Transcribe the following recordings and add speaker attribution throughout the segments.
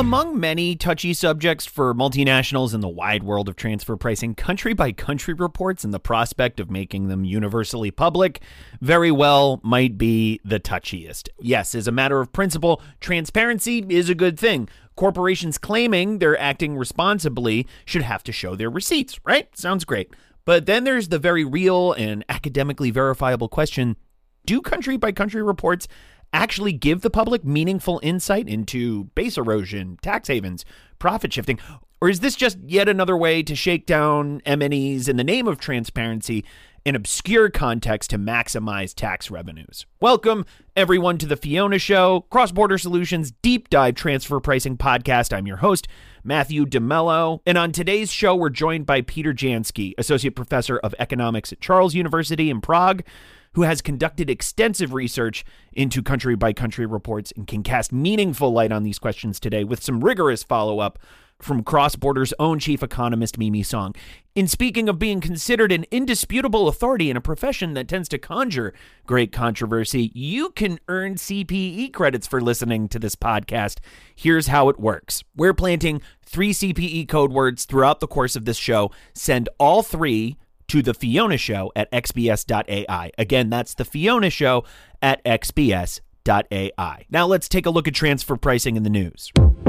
Speaker 1: Among many touchy subjects for multinationals in the wide world of transfer pricing, country-by-country reports and the prospect of making them universally public very well might be the touchiest. Yes, as a matter of principle, transparency is a good thing. Corporations claiming they're acting responsibly should have to show their receipts, right? Sounds great. But then there's the very real and academically verifiable question, do country-by-country reports actually give the public meaningful insight into base erosion, tax havens, profit shifting? Or is this just yet another way to shake down M&Es in the name of transparency in obscure context to maximize tax revenues? Welcome, everyone, to The Fiona Show, Cross-Border Solutions Deep Dive Transfer Pricing Podcast. I'm your host, Matthew DeMello. And on today's show, we're joined by Peter Jansky, Associate Professor of Economics at Charles University in Prague, who has conducted extensive research into country-by-country reports and can cast meaningful light on these questions today with some rigorous follow-up from Cross-Border's own chief economist, Mimi Song. In speaking of being considered an indisputable authority in a profession that tends to conjure great controversy, you can earn CPE credits for listening to this podcast. Here's how it works. We're planting 3 CPE code words throughout the course of this show. Send all 3 to The Fiona Show at xbs.ai. Again, that's The Fiona Show at xbs.ai. Now let's take a look at transfer pricing in the news.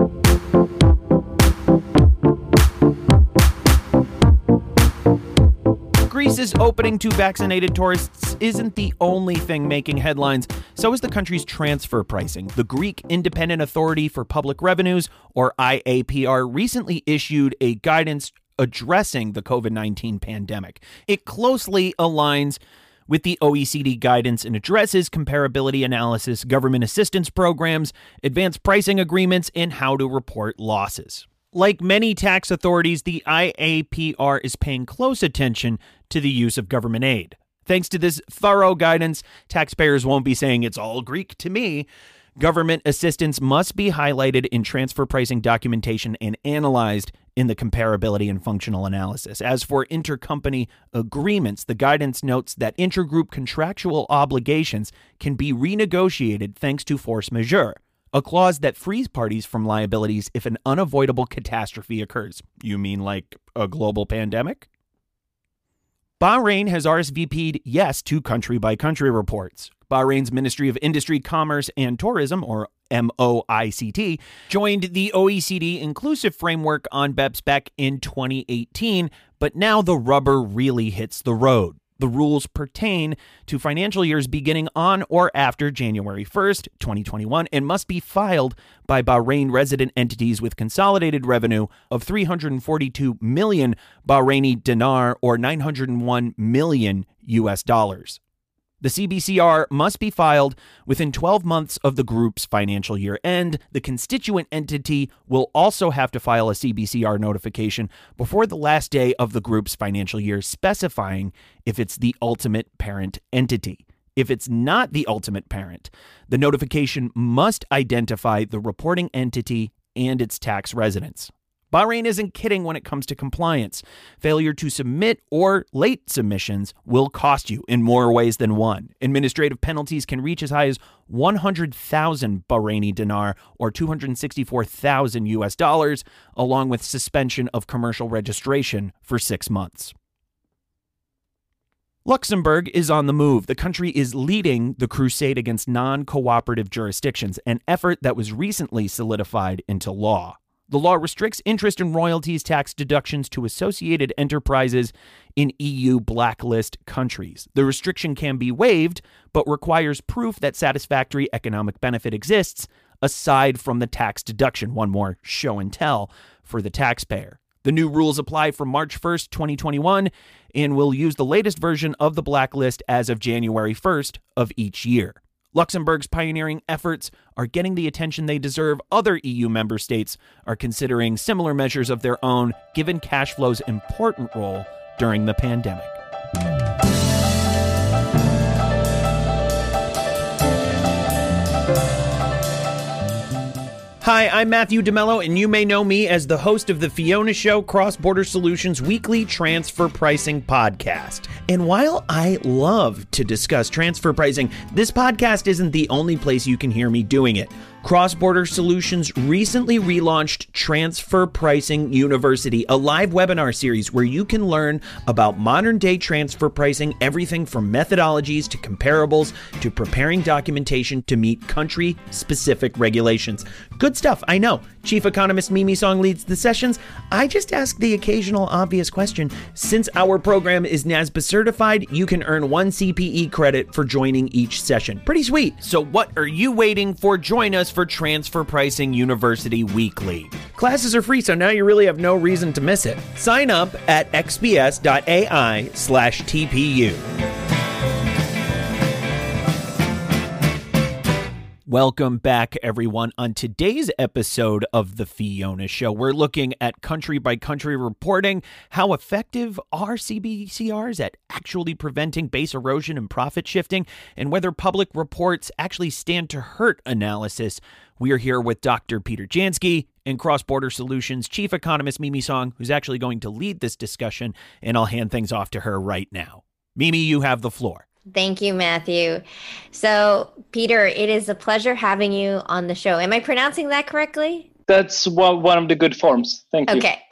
Speaker 1: Greece's opening to vaccinated tourists isn't the only thing making headlines. So is the country's transfer pricing. The Greek Independent Authority for Public Revenues, or IAPR, recently issued a guidance addressing the COVID-19 pandemic. It closely aligns with the OECD guidance and addresses comparability analysis, government assistance programs, advanced pricing agreements, and how to report losses. Like many tax authorities, the IAPR is paying close attention to the use of government aid. Thanks to this thorough guidance, taxpayers won't be saying it's all Greek to me. Government assistance must be highlighted in transfer pricing documentation and analyzed in the comparability and functional analysis. As for intercompany agreements, the guidance notes that intergroup contractual obligations can be renegotiated thanks to force majeure, a clause that frees parties from liabilities if an unavoidable catastrophe occurs. You mean like a global pandemic? Bahrain has RSVP'd yes to country-by-country reports. Bahrain's Ministry of Industry, Commerce, and Tourism, or MOICT, joined the OECD Inclusive Framework on BEPS back in 2018, but now the rubber really hits the road. The rules pertain to financial years beginning on or after January 1st, 2021, and must be filed by Bahrain resident entities with consolidated revenue of 342 million Bahraini dinar, or $901 million US. The CBCR must be filed within 12 months of the group's financial year end. The constituent entity will also have to file a CBCR notification before the last day of the group's financial year, specifying if it's the ultimate parent entity. If it's not the ultimate parent, the notification must identify the reporting entity and its tax residence. Bahrain isn't kidding when it comes to compliance. Failure to submit or late submissions will cost you in more ways than one. Administrative penalties can reach as high as 100,000 Bahraini dinar, or $264,000 US, along with suspension of commercial registration for 6 months. Luxembourg is on the move. The country is leading the crusade against non-cooperative jurisdictions, an effort that was recently solidified into law. The law restricts interest and royalties tax deductions to associated enterprises in EU blacklist countries. The restriction can be waived, but requires proof that satisfactory economic benefit exists aside from the tax deduction. One more show and tell for the taxpayer. The new rules apply from March 1st, 2021, and will use the latest version of the blacklist as of January 1st of each year. Luxembourg's pioneering efforts are getting the attention they deserve. Other EU member states are considering similar measures of their own, given cash flow's important role during the pandemic. Hi, I'm Matthew DeMello, and you may know me as the host of The Fiona Show, Cross-Border Solutions weekly transfer pricing podcast. And while I love to discuss transfer pricing, this podcast isn't the only place you can hear me doing it. Cross-Border Solutions recently relaunched Transfer Pricing University, a live webinar series where you can learn about modern-day transfer pricing, everything from methodologies to comparables to preparing documentation to meet country-specific regulations. Good stuff, I know. Chief Economist Mimi Song leads the sessions. I just ask the occasional obvious question. Since our program is NASBA certified, you can earn 1 CPE credit for joining each session. Pretty sweet. So what are you waiting for? Join us for Transfer Pricing University Weekly. Classes are free, so now you really have no reason to miss it. Sign up at xps.ai/TPU. Welcome back, everyone. On today's episode of The Fiona Show, we're looking at country-by-country reporting. How effective are CBCRs at actually preventing base erosion and profit shifting, and whether public reports actually stand to hurt analysis. We are here with Dr. Peter Jansky and Cross-Border Solutions Chief Economist Mimi Song, who's actually going to lead this discussion, and I'll hand things off to her right now. Mimi, you have the floor.
Speaker 2: Thank you, Matthew. So, Peter, it is a pleasure having you on the show. Am I pronouncing that correctly?
Speaker 3: That's one of the good forms. Thank you.
Speaker 2: Okay.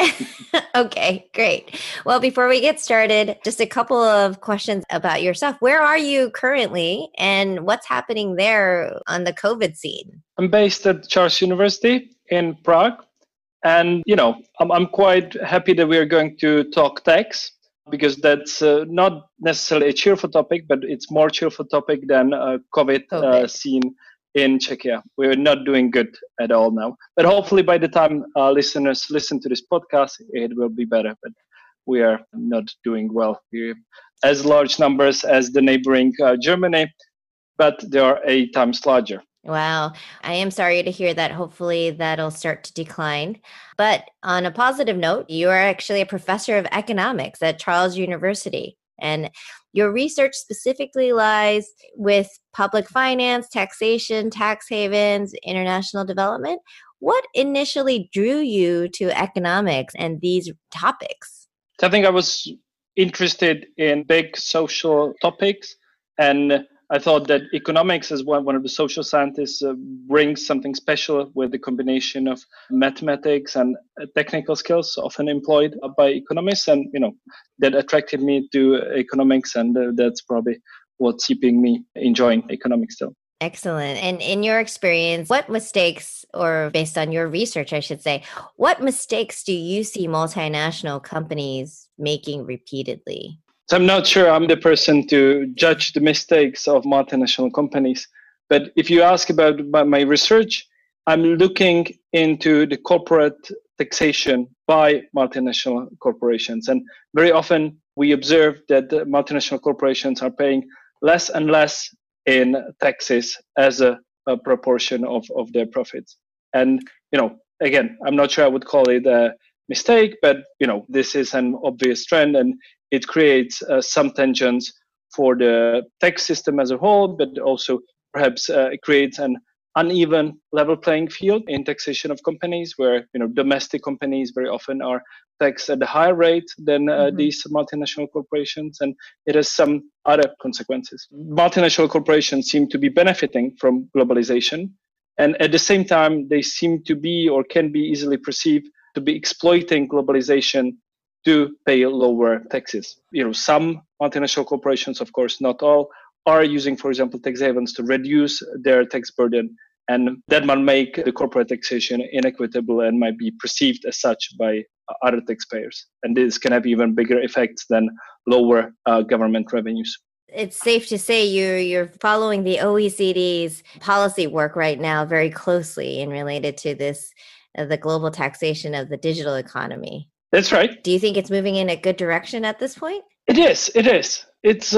Speaker 2: Okay, great. Well, before we get started, just a couple of questions about yourself. Where are you currently and what's happening there on the COVID scene?
Speaker 3: I'm based at Charles University in Prague. And, I'm quite happy that we are going to talk tax, because that's not necessarily a cheerful topic, but it's more cheerful topic than COVID. Scene in Czechia. We're not doing good at all now. But hopefully by the time listeners listen to this podcast, it will be better. But we are not doing well. We're as large numbers as the neighboring Germany, but they are 8 times larger.
Speaker 2: Wow. I am sorry to hear that. Hopefully that'll start to decline. But on a positive note, you are actually a professor of economics at Charles University. And your research specifically lies with public finance, taxation, tax havens, international development. What initially drew you to economics and these topics?
Speaker 3: I think I was interested in big social topics, and I thought that economics, as one of the social scientists, brings something special with the combination of mathematics and technical skills often employed by economists. And, that attracted me to economics. And that's probably what's keeping me enjoying economics still.
Speaker 2: Excellent. And in your experience, what mistakes, or based on your research, I should say, what mistakes do you see multinational companies making repeatedly?
Speaker 3: So I'm not sure I'm the person to judge the mistakes of multinational companies. But if you ask about my research, I'm looking into the corporate taxation by multinational corporations. And very often we observe that the multinational corporations are paying less and less in taxes as a proportion of their profits. And, again, I'm not sure I would call it a mistake, but, this is an obvious trend, and it creates some tensions for the tax system as a whole, but also perhaps it creates an uneven level playing field in taxation of companies, where domestic companies very often are taxed at a higher rate than these multinational corporations, and it has some other consequences. Multinational corporations seem to be benefiting from globalization, and at the same time, they seem to be, or can be easily perceived to be, exploiting globalization to pay lower taxes. Some multinational corporations, of course, not all, are using, for example, tax havens to reduce their tax burden, and that might make the corporate taxation inequitable and might be perceived as such by other taxpayers. And this can have even bigger effects than lower government revenues.
Speaker 2: It's safe to say you're following the OECD's policy work right now very closely and related to this, the global taxation of the digital economy.
Speaker 3: That's right.
Speaker 2: Do you think it's moving in a good direction at this point?
Speaker 3: It is. It's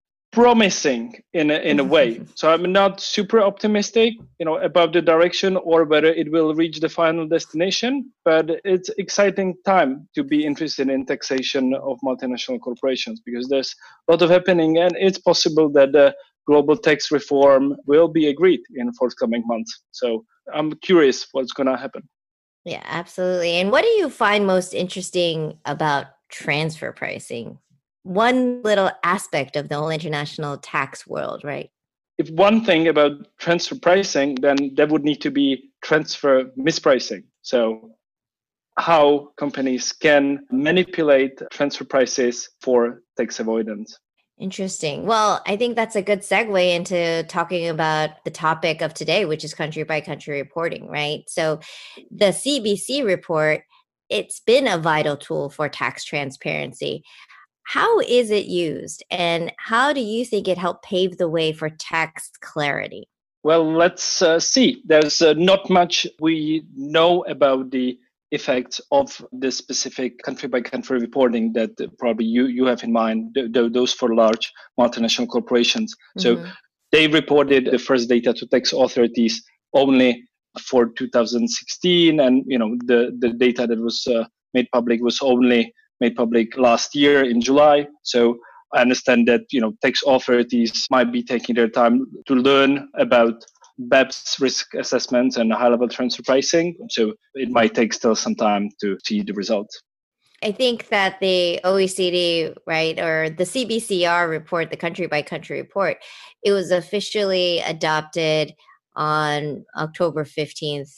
Speaker 3: promising in a way. So I'm not super optimistic, about the direction or whether it will reach the final destination, but it's exciting time to be interested in taxation of multinational corporations, because there's a lot of happening, and it's possible that the global tax reform will be agreed in forthcoming months. So I'm curious what's going to happen.
Speaker 2: Yeah, absolutely. And what do you find most interesting about transfer pricing? One little aspect of the whole international tax world, right?
Speaker 3: if one thing about transfer pricing, then there would need to be transfer mispricing. So how companies can manipulate transfer prices for tax avoidance.
Speaker 2: Interesting. Well, I think that's a good segue into talking about the topic of today, which is country by country reporting, right? So the CBC report, it's been a vital tool for tax transparency. How is it used, and how do you think it helped pave the way for tax clarity?
Speaker 3: Well, let's see. There's not much we know about the effects of the specific country by country reporting that probably you have in mind, those for large multinational corporations. So they reported the first data to tax authorities only for 2016, and the data that was made public was only made public last year in July. So I understand that tax authorities might be taking their time to learn about BEPS risk assessments and high-level transfer pricing. So it might take still some time to see the results.
Speaker 2: I think that the OECD, right, or the CBCR report, the country by country report, it was officially adopted on October 15th,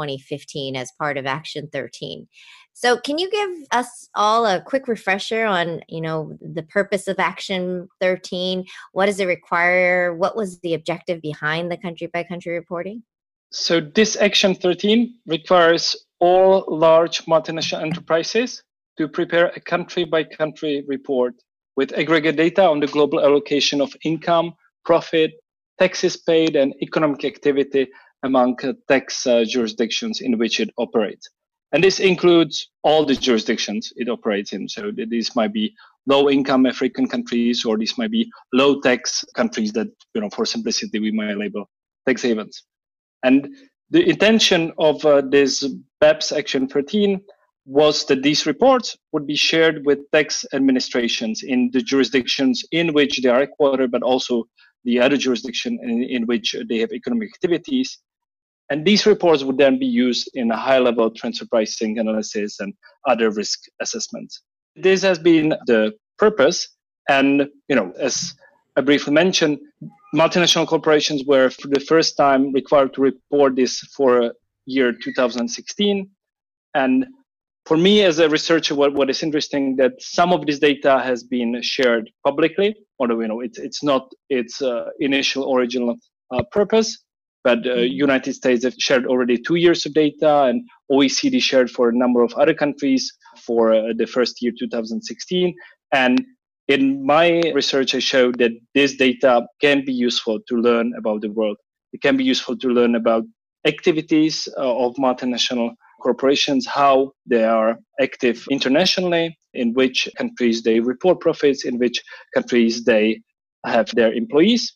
Speaker 2: 2015 as part of Action 13. So can you give us all a quick refresher on, the purpose of Action 13? What does it require? What was the objective behind the country by country reporting?
Speaker 3: So this Action 13 requires all large multinational enterprises to prepare a country by country report with aggregate data on the global allocation of income, profit, taxes paid, and economic activity among tax jurisdictions in which it operates. And this includes all the jurisdictions it operates in. So these might be low income African countries, or these might be low tax countries that, for simplicity, we might label tax havens. And the intention of this BEPS Action 13 was that these reports would be shared with tax administrations in the jurisdictions in which they are headquartered, but also the other jurisdiction in which they have economic activities. And these reports would then be used in a high-level transfer pricing analysis and other risk assessments. This has been the purpose. And, as I briefly mentioned, multinational corporations were for the first time required to report this for year 2016. And for me as a researcher, what is interesting that some of this data has been shared publicly, although it's not its initial original purpose. But United States have shared already 2 years of data, and OECD shared for a number of other countries for the first year 2016. And in my research, I showed that this data can be useful to learn about the world. It can be useful to learn about activities of multinational corporations, how they are active internationally, in which countries they report profits, in which countries they have their employees.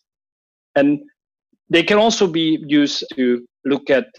Speaker 3: And they can also be used to look at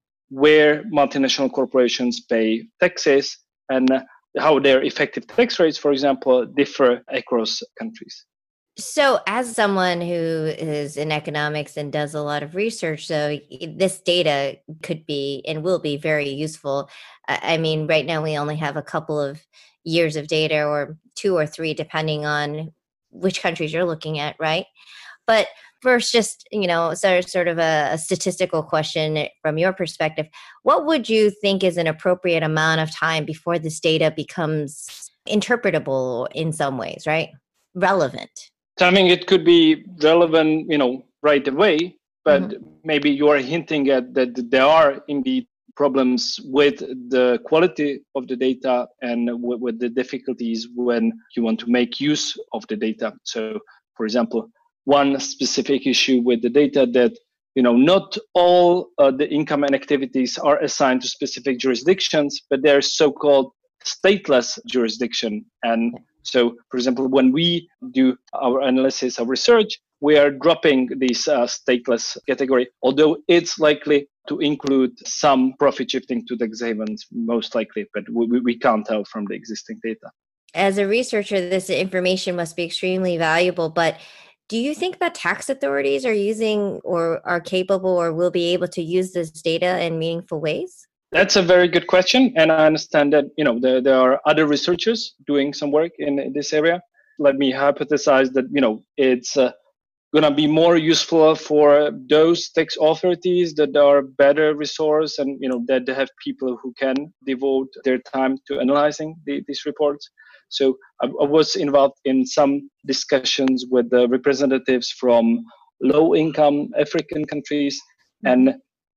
Speaker 3: where multinational corporations pay taxes and how their effective tax rates, for example, differ across countries.
Speaker 2: So as someone who is in economics and does a lot of research, so this data could be and will be very useful. I mean, right now we only have a couple of years of data, or 2 or 3, depending on which countries you're looking at, right? But first, just, sort of a statistical question from your perspective. What would you think is an appropriate amount of time before this data becomes interpretable in some ways, right? Relevant.
Speaker 3: I mean, it could be relevant, right away, but maybe you are hinting at that there are indeed problems with the quality of the data and with the difficulties when you want to make use of the data. So, for example, one specific issue with the data that, not all the income and activities are assigned to specific jurisdictions, but they're so-called stateless jurisdiction. And so, for example, when we do our analysis, our research, we are dropping this stateless category, although it's likely to include some profit shifting to tax havens, most likely, but we can't tell from the existing data.
Speaker 2: As a researcher, this information must be extremely valuable, but do you think that tax authorities are using or are capable or will be able to use this data in meaningful ways?
Speaker 3: That's a very good question. And I understand that, there are other researchers doing some work in this area. Let me hypothesize that, it's going to be more useful for those tax authorities that are better resourced and that they have people who can devote their time to analyzing these reports. So I was involved in some discussions with the representatives from low-income African countries, and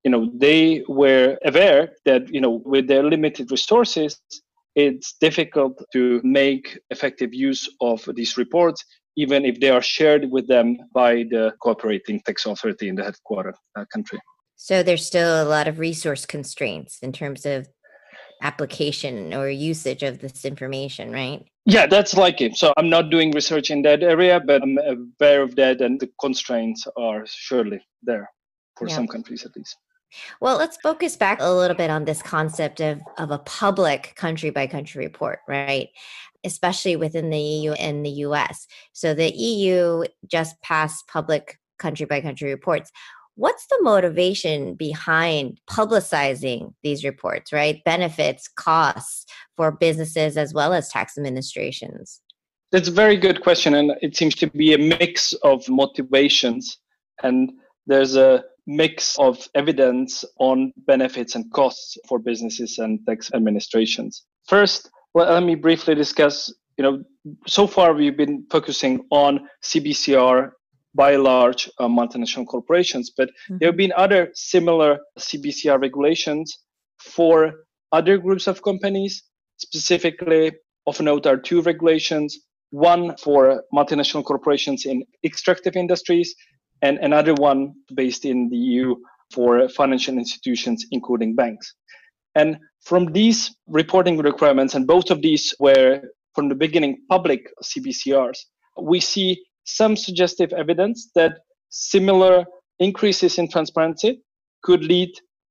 Speaker 3: they were aware that with their limited resources, it's difficult to make effective use of these reports, even if they are shared with them by the cooperating tax authority in the headquarter country.
Speaker 2: So there's still a lot of resource constraints in terms of application or usage of this information, right?
Speaker 3: Yeah, that's likely. So I'm not doing research in that area, but I'm aware of that, and the constraints are surely there for some countries at least.
Speaker 2: Well, let's focus back a little bit on this concept of a public country-by-country report, right? Especially within the EU and the US. So the EU just passed public country-by-country reports. What's the motivation behind publicizing these reports, right? Benefits, costs for businesses as well as tax administrations?
Speaker 3: That's a very good question. And it seems to be a mix of motivations. And there's a mix of evidence on benefits and costs for businesses and tax administrations. First, let me briefly discuss, so far we've been focusing on CBCR by large multinational corporations, but there have been other similar CBCR regulations for other groups of companies. Specifically, of note are two regulations, one for multinational corporations in extractive industries, and another one based in the EU for financial institutions, including banks. And from these reporting requirements, and both of these were from the beginning public CBCRs, we see some suggestive evidence that similar increases in transparency could lead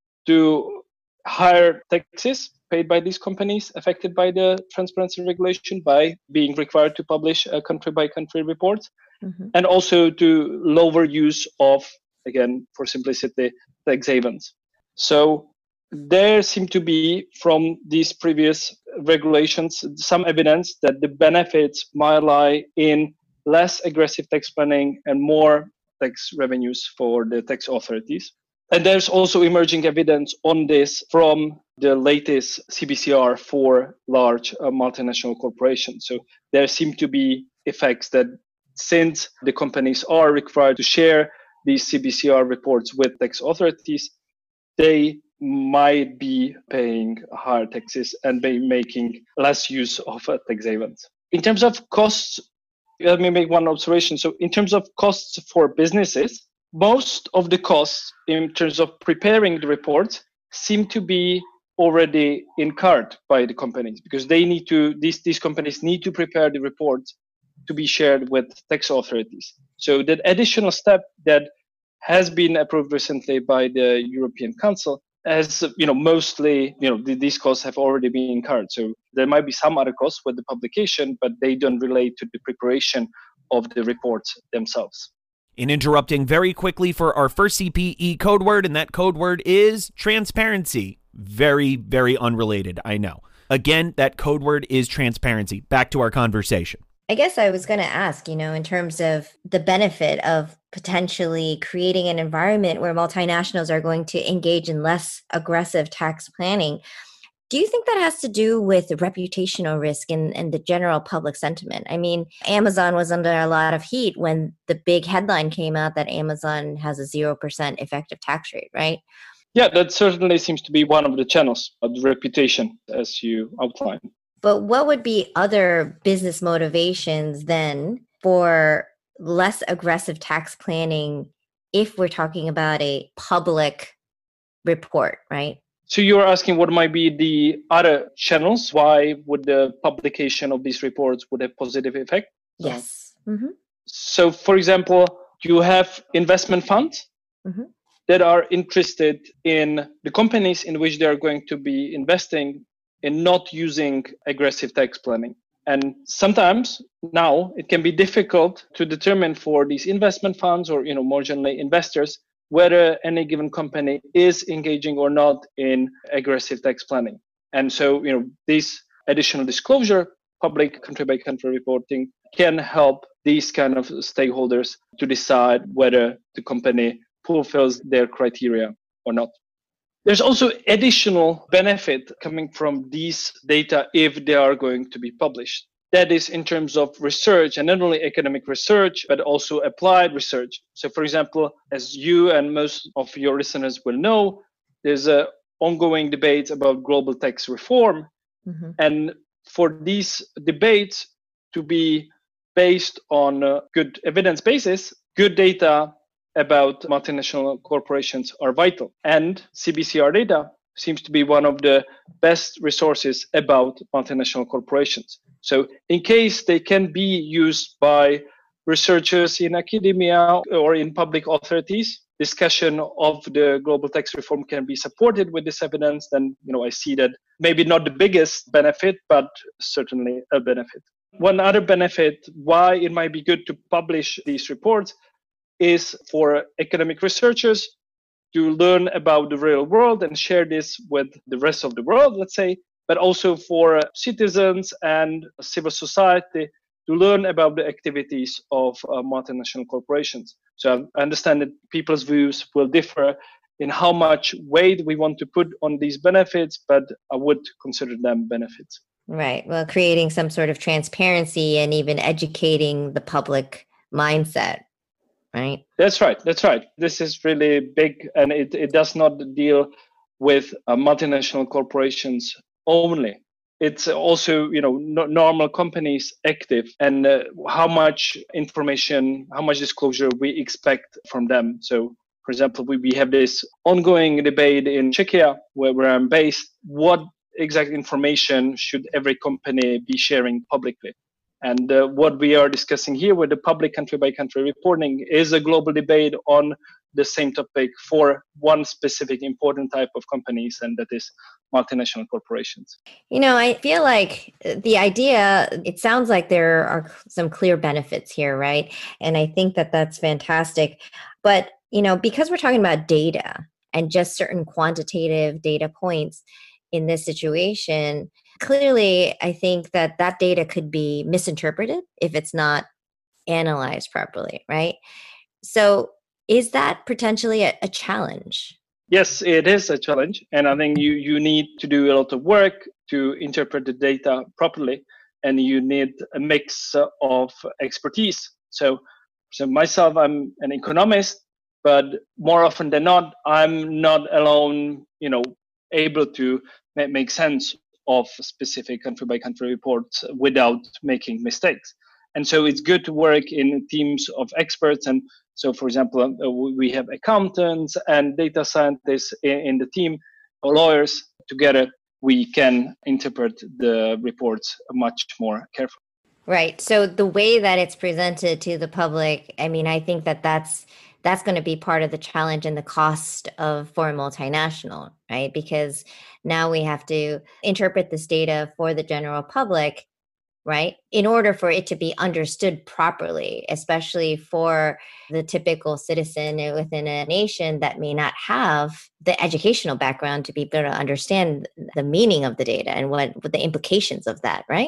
Speaker 3: to higher taxes paid by these companies affected by the transparency regulation by being required to publish a country-by-country report, and also to lower use of, again, for simplicity, tax havens. So there seem to be, from these previous regulations, some evidence that the benefits might lie in less aggressive tax planning and more tax revenues for the tax authorities. And there's also emerging evidence on this from the latest CBCR for large multinational corporations. So there seem to be effects that since the companies are required to share these CBCR reports with tax authorities, they might be paying higher taxes and be making less use of tax havens. In terms of costs, let me make one observation. So in terms of costs for businesses, most of the costs in terms of preparing the reports seem to be already incurred by the companies, because they need to, these companies need to prepare the reports to be shared with tax authorities. So that additional step that has been approved recently by the European Council has, mostly, these costs have already been incurred. So there might be some other costs with the publication, but they don't relate to the preparation of the reports themselves.
Speaker 1: In interrupting very quickly for our first CPE code word, and that code word is transparency. Very, very unrelated, I know. Again, that code word is transparency. Back to our conversation.
Speaker 2: I guess I was going to ask, in terms of the benefit of potentially creating an environment where multinationals are going to engage in less aggressive tax planning. Do you think that has to do with reputational risk and the general public sentiment? I mean, Amazon was under a lot of heat when the big headline came out that Amazon has a 0% effective tax rate, right?
Speaker 3: Yeah, that certainly seems to be one of the channels of the reputation, as you outlined.
Speaker 2: But what would be other business motivations then for less aggressive tax planning if we're talking about a public report, right?
Speaker 3: So you're asking what might be the other channels? Why would the publication of these reports would have positive effect?
Speaker 2: Yes.
Speaker 3: So, for example, you have investment funds that are interested in the companies in which they are going to be investing in not using aggressive tax planning. And sometimes now it can be difficult to determine for these investment funds or, more generally investors, whether any given company is engaging or not in aggressive tax planning. And so, this additional disclosure, public country by country reporting can help these kind of stakeholders to decide whether the company fulfills their criteria or not. There's also additional benefit coming from these data if they are going to be published. That is in terms of research, and not only academic research, but also applied research. So for example, as you and most of your listeners will know, there's an ongoing debate about global tax reform. Mm-hmm. And for these debates to be based on a good evidence basis, good data about multinational corporations are vital. And CBCR data seems to be one of the best resources about multinational corporations. So in case they can be used by researchers in academia or in public authorities, discussion of the global tax reform can be supported with this evidence, then I see that maybe not the biggest benefit, but certainly a benefit. One other benefit why it might be good to publish these reports is for academic researchers to learn about the real world and share this with the rest of the world, let's say, but also for citizens and civil society to learn about the activities of multinational corporations. So I understand that people's views will differ in how much weight we want to put on these benefits, but I would consider them benefits.
Speaker 2: Right. Well, creating some sort of transparency and even educating the public mindset. Right.
Speaker 3: That's right. This is really big, and it does not deal with multinational corporations only. It's also, normal companies active, and how much information, how much disclosure we expect from them. So, for example, we have this ongoing debate in Czechia, where I'm based. What exact information should every company be sharing publicly? And what we are discussing here with the public country-by-country reporting is a global debate on the same topic for one specific important type of companies, and that is multinational corporations.
Speaker 2: I feel like the idea, it sounds like there are some clear benefits here, right? And I think that that's fantastic. But, because we're talking about data and just certain quantitative data points in this situation, clearly, I think that data could be misinterpreted if it's not analyzed properly, right? So is that potentially a challenge?
Speaker 3: Yes, it is a challenge. And I think you need to do a lot of work to interpret the data properly. And you need a mix of expertise. So myself, I'm an economist, but more often than not, I'm not alone, able to make sense of specific country-by-country reports without making mistakes. And so it's good to work in teams of experts. And so, for example, we have accountants and data scientists in the team, or lawyers. Together, we can interpret the reports much more carefully.
Speaker 2: Right. So the way that it's presented to the public, I think that's going to be part of the challenge and the cost for a multinational, right? Because now we have to interpret this data for the general public, right? In order for it to be understood properly, especially for the typical citizen within a nation that may not have the educational background to be able to understand the meaning of the data and what the implications of that, right?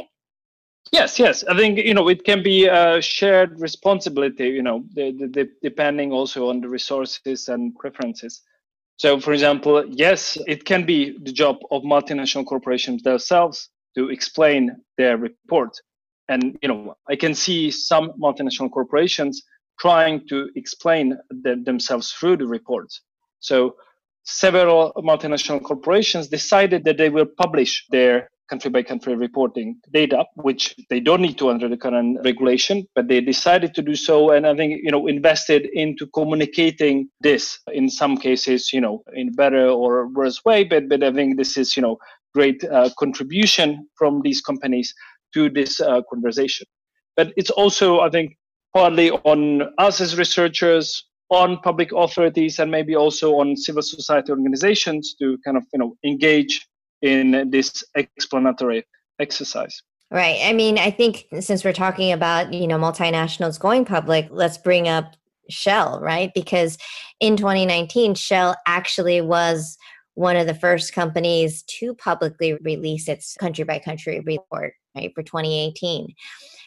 Speaker 3: Yes. I think, it can be a shared responsibility, depending also on the resources and preferences. So, for example, yes, it can be the job of multinational corporations themselves to explain their report. And, I can see some multinational corporations trying to explain themselves through the reports. So several multinational corporations decided that they will publish their country-by-country reporting data, which they don't need to under the current regulation, but they decided to do so. And I think, invested into communicating this in some cases, in better or worse way. But I think this is, great contribution from these companies to this conversation. But it's also, I think, partly on us as researchers, on public authorities, and maybe also on civil society organizations to kind of, engage in this explanatory exercise.
Speaker 2: Right. I think since we're talking about, multinationals going public, let's bring up Shell, right? Because in 2019, Shell actually was one of the first companies to publicly release its country-by-country report, right, for 2018.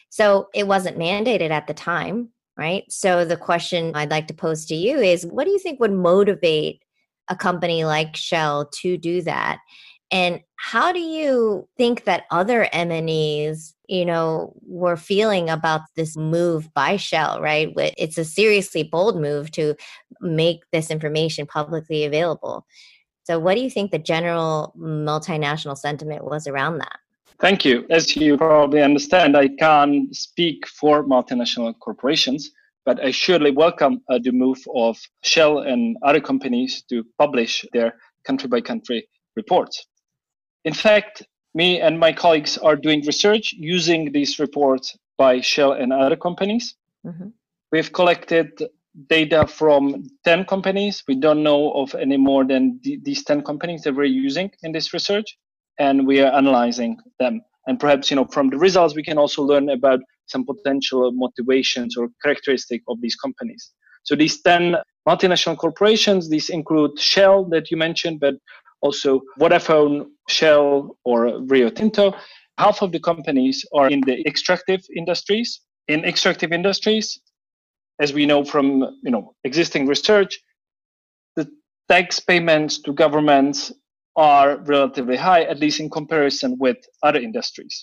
Speaker 2: So it wasn't mandated at the time, right? So the question I'd like to pose to you is, what do you think would motivate a company like Shell to do that? And how do you think that other MNEs, were feeling about this move by Shell, right? It's a seriously bold move to make this information publicly available. So what do you think the general multinational sentiment was around that?
Speaker 3: Thank you. As you probably understand, I can't speak for multinational corporations, but I surely welcome the move of Shell and other companies to publish their country-by-country reports. In fact, me and my colleagues are doing research using these reports by Shell and other companies. Mm-hmm. We've collected data from 10 companies. We don't know of any more than these 10 companies that we're using in this research, and we are analyzing them. And perhaps, from the results, we can also learn about some potential motivations or characteristics of these companies. So these 10 multinational corporations, these include Shell that you mentioned, but also Vodafone, Shell, or Rio Tinto. Half of the companies are in the extractive industries. In extractive industries, as we know from existing research, the tax payments to governments are relatively high, at least in comparison with other industries.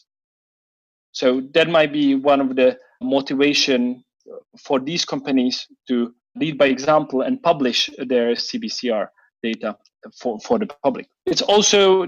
Speaker 3: So that might be one of the motivation for these companies to lead by example and publish their CBCR data for the public. It's also,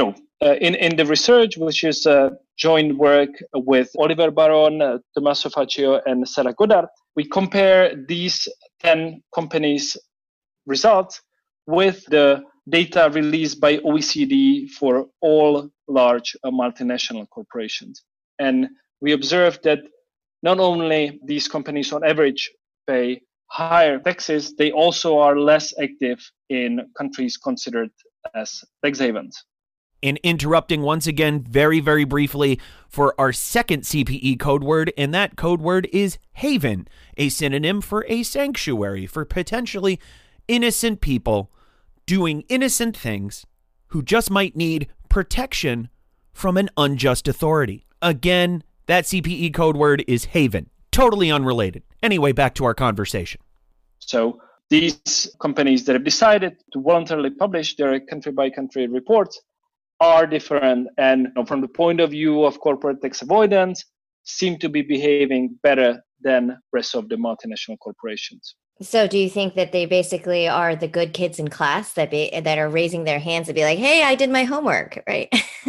Speaker 3: in the research, which is joint work with Oliver Baron, Tommaso Faccio, and Sarah Goddard, we compare these 10 companies' results with the data released by OECD for all large multinational corporations. And we observed that not only these companies on average pay higher taxes, they also are less active in countries considered as tax havens.
Speaker 1: And interrupting once again, very, very briefly, for our second CPE code word, and that code word is haven, a synonym for a sanctuary for potentially innocent people doing innocent things who just might need protection from an unjust authority. Again, that CPE code word is haven. Totally unrelated. Anyway, back to our conversation.
Speaker 3: So these companies that have decided to voluntarily publish their country-by-country reports are different, and from the point of view of corporate tax avoidance, seem to be behaving better than rest of the multinational corporations.
Speaker 2: So do you think that they basically are the good kids in class that are raising their hands and be like, hey, I did my homework, right?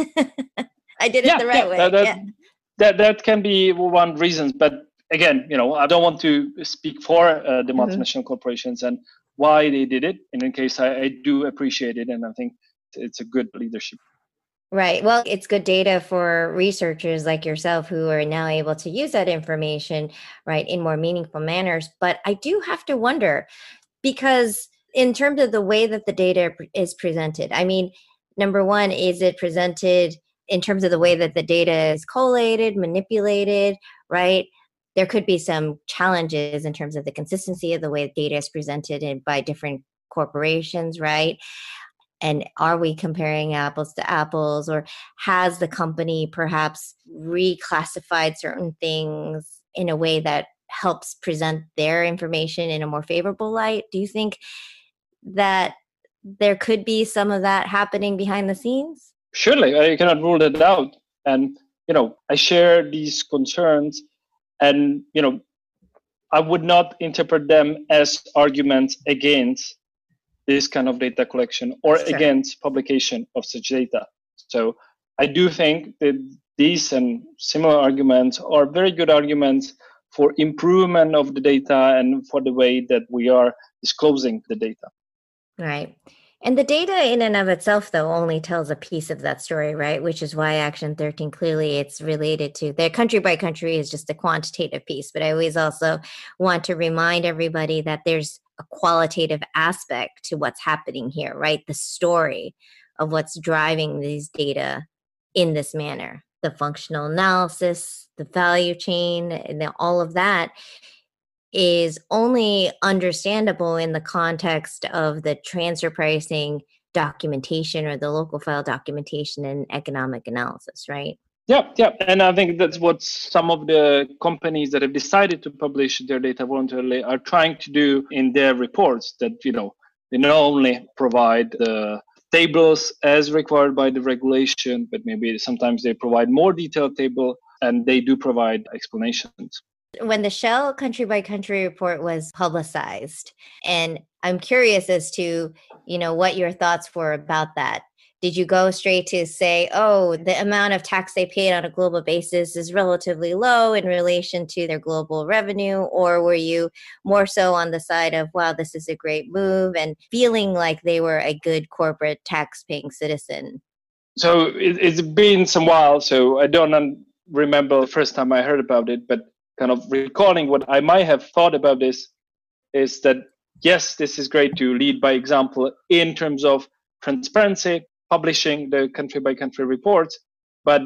Speaker 2: I did it the right way.
Speaker 3: That can be one reason. But again, I don't want to speak for the multinational corporations and why they did it. In any case, I do appreciate it. And I think it's a good leadership.
Speaker 2: Right. Well, it's good data for researchers like yourself who are now able to use that information, right, in more meaningful manners. But I do have to wonder, because in terms of the way that the data is presented, I mean, number one, is it presented in terms of the way that the data is collated, manipulated, right? There could be some challenges in terms of the consistency of the way data is presented by different corporations, right? And are we comparing apples to apples, or has the company perhaps reclassified certain things in a way that helps present their information in a more favorable light? Do you think that there could be some of that happening behind the scenes?
Speaker 3: Surely, I cannot rule that out. And, I share these concerns, and, I would not interpret them as arguments against this kind of data collection or against publication of such data. So I do think that these and similar arguments are very good arguments for improvement of the data and for the way that we are disclosing the data.
Speaker 2: Right. And the data in and of itself, though, only tells a piece of that story, right? Which is why Action 13, clearly it's related to the country by country is just a quantitative piece. But I always also want to remind everybody that there's a qualitative aspect to what's happening here, right? The story of what's driving these data in this manner, the functional analysis, the value chain, and all of that is only understandable in the context of the transfer pricing documentation or the local file documentation and economic analysis, right?
Speaker 3: Yeah, yeah. And I think that's what some of the companies that have decided to publish their data voluntarily are trying to do in their reports, that, they not only provide the tables as required by the regulation, but maybe sometimes they provide more detailed table, and they do provide explanations.
Speaker 2: When the Shell country by country report was publicized, and I'm curious as to, what your thoughts were about that. Did you go straight to say, oh, the amount of tax they paid on a global basis is relatively low in relation to their global revenue? Or were you more so on the side of, wow, this is a great move, and feeling like they were a good corporate tax paying citizen?
Speaker 3: So it's been some while, so I don't remember the first time I heard about it, but kind of recalling what I might have thought about this is that, yes, this is great to lead by example in terms of transparency, publishing the country by country reports, but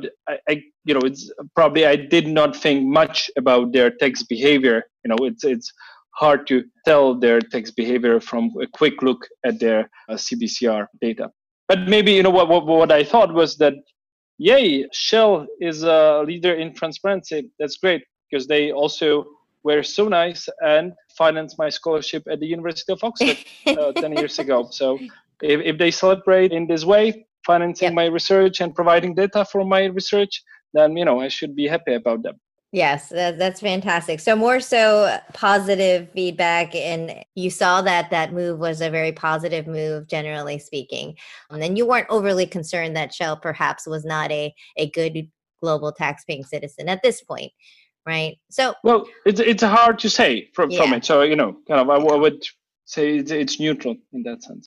Speaker 3: it's probably, I did not think much about their tax behavior. It's hard to tell their tax behavior from a quick look at their CBCR data. But maybe, what I thought was that, yay, Shell is a leader in transparency. That's great, because they also were so nice and financed my scholarship at the University of Oxford 10 years ago. So if they celebrate in this way, financing my research and providing data for my research, then, I should be happy about them.
Speaker 2: Yes, that's fantastic. So more so positive feedback, and you saw that move was a very positive move, generally speaking. And then you weren't overly concerned that Shell perhaps was not a good global tax-paying citizen at this point, right? So,
Speaker 3: well, it's hard to say from it. So, I would say it's neutral in that sense.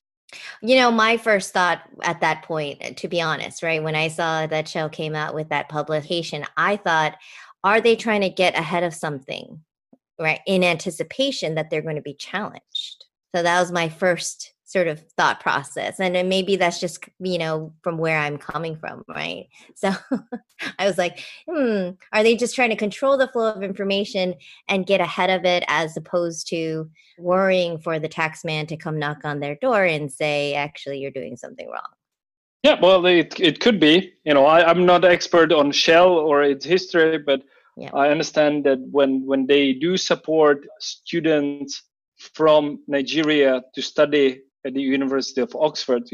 Speaker 2: My first thought at that point, to be honest, right, when I saw that Shell came out with that publication, I thought, are they trying to get ahead of something, right, in anticipation that they're going to be challenged? So that was my first sort of thought process. And then maybe that's just, from where I'm coming from, right? So I was like, are they just trying to control the flow of information and get ahead of it, as opposed to worrying for the tax man to come knock on their door and say, actually, you're doing something wrong?
Speaker 3: Yeah, well, it could be. I'm not an expert on Shell or its history, but I understand that when they do support students from Nigeria to study at the University of Oxford,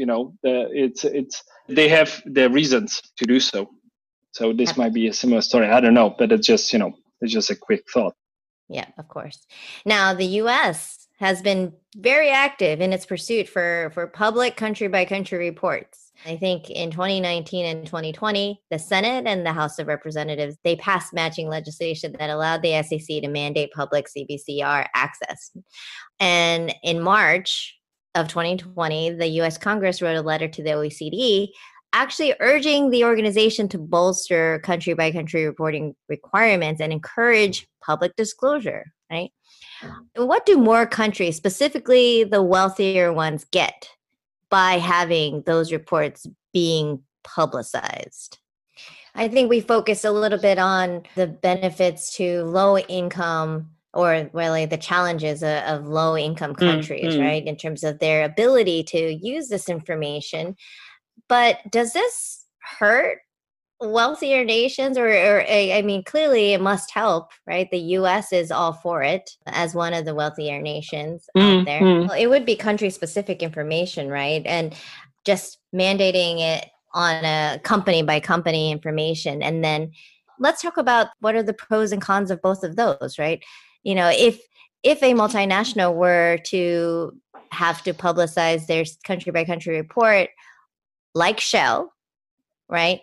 Speaker 3: they have their reasons to do so. So this might be a similar story. I don't know, but it's just a quick thought.
Speaker 2: Yeah, of course. Now, the U.S. has been very active in its pursuit for public country by country reports. I think in 2019 and 2020, the Senate and the House of Representatives, they passed matching legislation that allowed the SEC to mandate public CBCR access. And in March of 2020, the U.S. Congress wrote a letter to the OECD actually urging the organization to bolster country by country reporting requirements and encourage public disclosure, right? What do more countries, specifically the wealthier ones, get by having those reports being publicized? I think we focus a little bit on the benefits to low income, or really the challenges of low income countries, right? In terms of their ability to use this information. But does this hurt wealthier nations, or I mean, clearly it must help, right? The U.S. is all for it as one of the wealthier nations out there. Well, it would be country-specific information, right? And just mandating it on a company by company information. And then let's talk about what are the pros and cons of both of those, right? If a multinational were to have to publicize their country by country report, like Shell, right?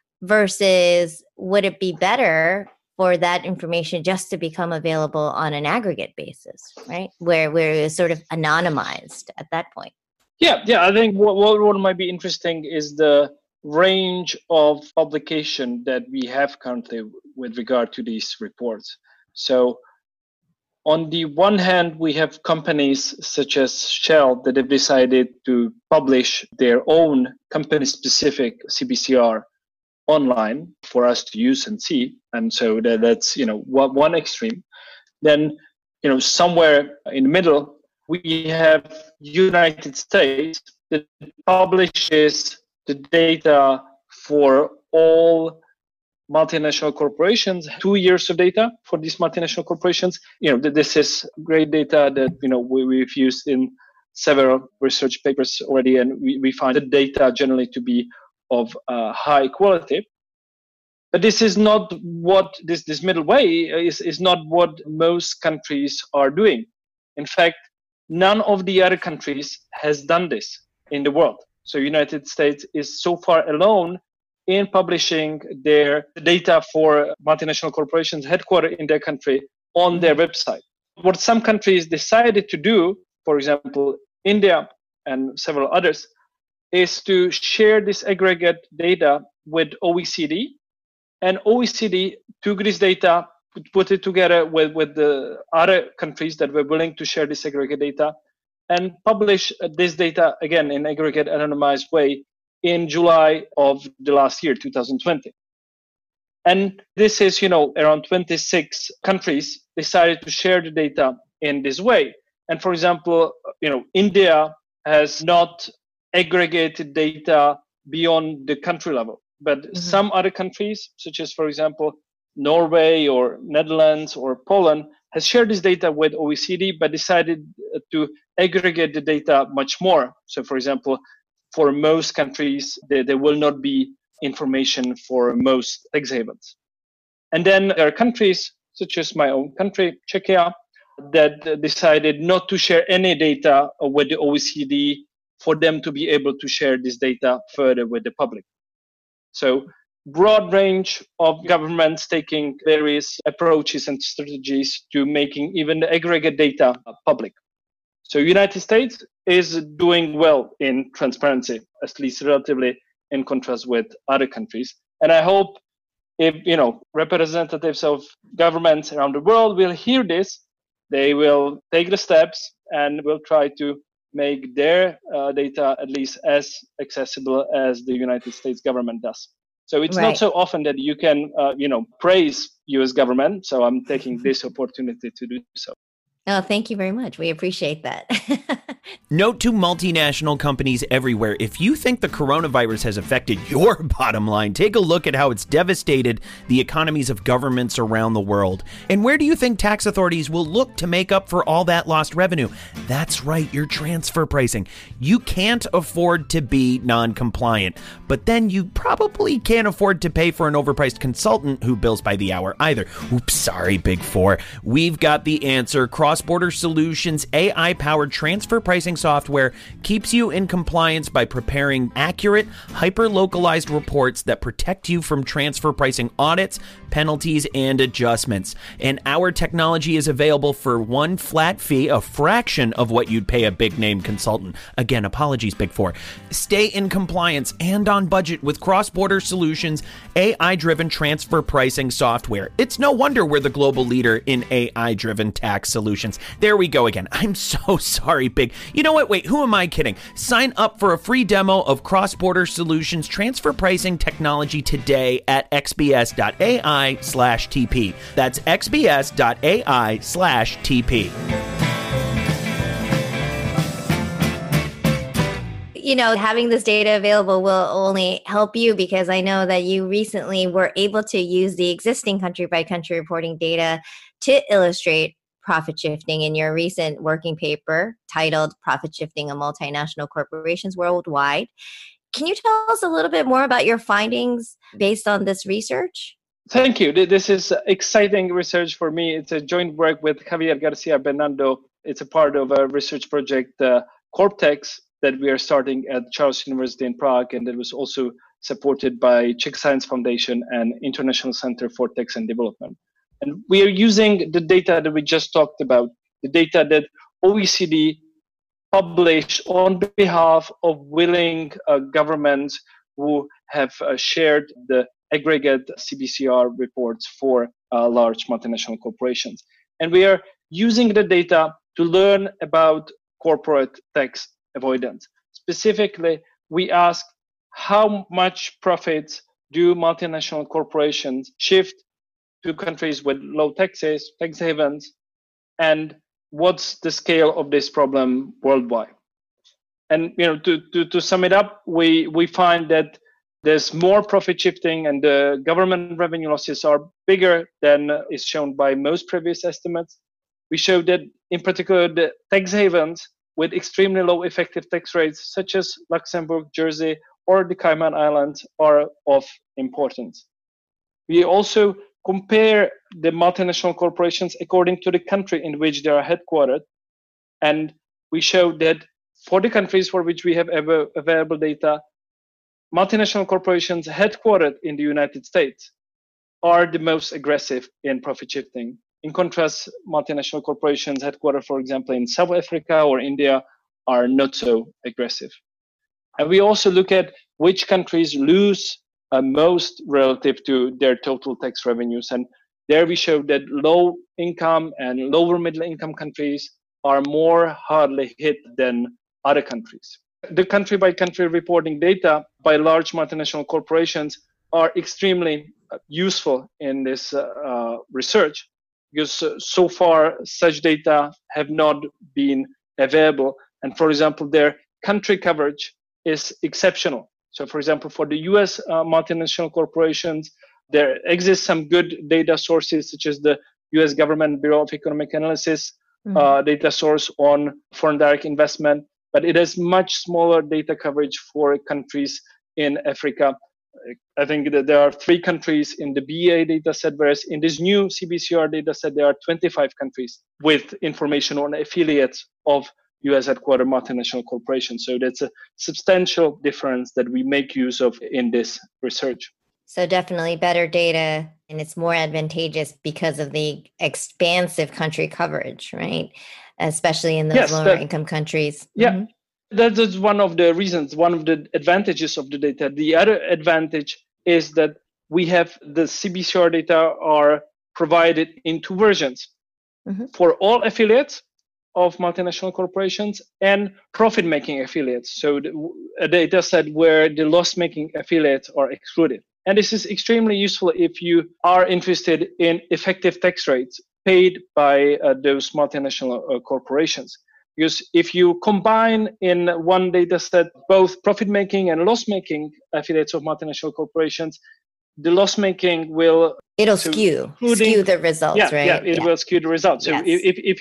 Speaker 2: Versus would it be better for that information just to become available on an aggregate basis, right? Where it's sort of anonymized at that point.
Speaker 3: Yeah. I think what might be interesting is the range of publication that we have currently with regard to these reports. So on the one hand, we have companies such as Shell that have decided to publish their own company-specific CBCR online for us to use and see. And so that's, one extreme. Then, somewhere in the middle, we have United States that publishes the data for all multinational corporations, 2 years of data for these multinational corporations. This is great data that, we've used in several research papers already, and we find the data generally to be of high quality. But this is not what this middle way is not what most countries are doing. In fact, none of the other countries has done this in the world. So United States is so far alone in publishing their data for multinational corporations headquartered in their country on their website. What some countries decided to do, for example, India and several others, is to share this aggregate data with OECD. And OECD took this data, put it together with the other countries that were willing to share this aggregate data, and publish this data again in aggregate anonymized way in July of the last year, 2020. And this is, around 26 countries decided to share the data in this way. And for example, India has not aggregated data beyond the country level, but some other countries, such as, for example, Norway or Netherlands or Poland, has shared this data with OECD, but decided to aggregate the data much more. So, for example, for most countries, there will not be information for most tax havens. And then there are countries, such as my own country, Czechia, that decided not to share any data with the OECD for them to be able to share this data further with the public. So, broad range of governments taking various approaches and strategies to making even the aggregate data public. So United States is doing well in transparency, at least relatively in contrast with other countries. And I hope if, representatives of governments around the world will hear this, they will take the steps and will try to make their data at least as accessible as the United States government does. So it's not so often that you can, praise U.S. government. So I'm taking this opportunity to do so.
Speaker 2: Oh, thank you very much. We appreciate that.
Speaker 1: Note to multinational companies everywhere, if you think the coronavirus has affected your bottom line, take a look at how it's devastated the economies of governments around the world. And where do you think tax authorities will look to make up for all that lost revenue? That's right, your transfer pricing. You can't afford to be non-compliant, but then you probably can't afford to pay for an overpriced consultant who bills by the hour either. Oops, sorry, Big Four. We've got the answer. Cross-Border Solutions AI-powered transfer pricing software keeps you in compliance by preparing accurate, hyper-localized reports that protect you from transfer pricing audits, penalties, and adjustments. And our technology is available for one flat fee, a fraction of what you'd pay a big-name consultant. Again, apologies, Big Four. Stay in compliance and on budget with Cross-Border Solutions AI-driven transfer pricing software. It's no wonder we're the global leader in AI-driven tax solutions. There we go again. I'm so sorry, Big. You know what? Wait, who am I kidding? Sign up for a free demo of Cross-Border Solutions transfer pricing technology today at xbs.ai/TP. That's xbs.ai/TP.
Speaker 2: Having this data available will only help you, because I know that you recently were able to use the existing country by country reporting data to illustrate profit shifting in your recent working paper titled Profit Shifting of Multinational Corporations Worldwide. Can you tell us a little bit more about your findings based on this research?
Speaker 3: Thank you. This is exciting research for me. It's a joint work with Javier Garcia Bernardo. It's a part of a research project, CorpTex, that we are starting at Charles University in Prague, and that was also supported by Czech Science Foundation and International Center for Tax and Development. And we are using the data that we just talked about, the data that OECD published on behalf of willing governments who have shared the aggregate CBCR reports for large multinational corporations. And we are using the data to learn about corporate tax avoidance. Specifically, we ask how much profits do multinational corporations shift to countries with low taxes, tax havens, and what's the scale of this problem worldwide? And to sum it up, we find that there's more profit shifting and the government revenue losses are bigger than is shown by most previous estimates. We showed that, in particular, the tax havens with extremely low effective tax rates, such as Luxembourg, Jersey, or the Cayman Islands, are of importance. We also compare the multinational corporations according to the country in which they are headquartered. And we show that for the countries for which we have available data, multinational corporations headquartered in the United States are the most aggressive in profit shifting. In contrast, multinational corporations headquartered, for example, in South Africa or India are not so aggressive. And we also look at which countries lose most relative to their total tax revenues. And there we show that low income and lower middle income countries are more hardly hit than other countries. The country by country reporting data by large multinational corporations are extremely useful in this research, because so far such data have not been available. And for example, their country coverage is exceptional. So for example, for the US multinational corporations, there exist some good data sources, such as the US Government Bureau of Economic Analysis data source on foreign direct investment, but it has much smaller data coverage for countries in Africa. I think that there are 3 countries in the BEA data set, whereas in this new CBCR data set, there are 25 countries with information on affiliates of US headquartered multinational corporations. So that's a substantial difference that we make use of in this research.
Speaker 2: So definitely better data, and it's more advantageous because of the expansive country coverage, right? Especially in those lower income countries.
Speaker 3: Yeah. Mm-hmm. That is one of the reasons, one of the advantages of the data. The other advantage is that we have the CBCR data are provided in 2 versions for all affiliates of multinational corporations and profit-making affiliates. So a data set where the loss-making affiliates are excluded. And this is extremely useful if you are interested in effective tax rates paid by those multinational corporations. Because if you combine in one data set both profit-making and loss-making affiliates of multinational corporations, the loss-making will
Speaker 2: skew the results, right?
Speaker 3: Yeah, it will skew the results. So if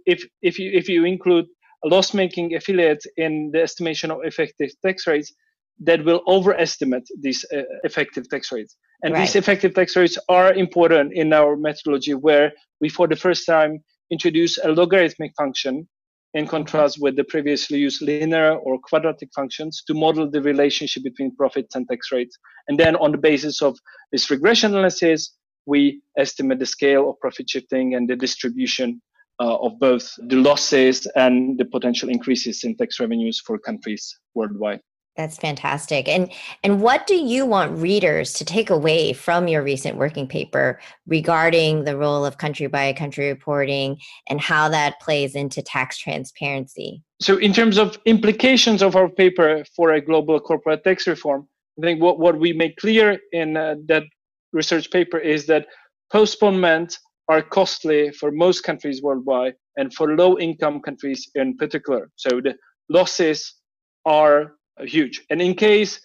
Speaker 3: you include loss-making affiliates in the estimation of effective tax rates, that will overestimate these effective tax rates. And these effective tax rates are important in our methodology, where we for the first time introduce a logarithmic function in contrast with the previously used linear or quadratic functions to model the relationship between profits and tax rates. And then on the basis of this regression analysis, we estimate the scale of profit shifting and the distribution of both the losses and the potential increases in tax revenues for countries worldwide.
Speaker 2: That's fantastic. And what do you want readers to take away from your recent working paper regarding the role of country by country reporting and how that plays into tax transparency?
Speaker 3: So in terms of implications of our paper for a global corporate tax reform, I think what we make clear in that research paper is that postponements are costly for most countries worldwide and for low income countries in particular. So the losses are huge. And in case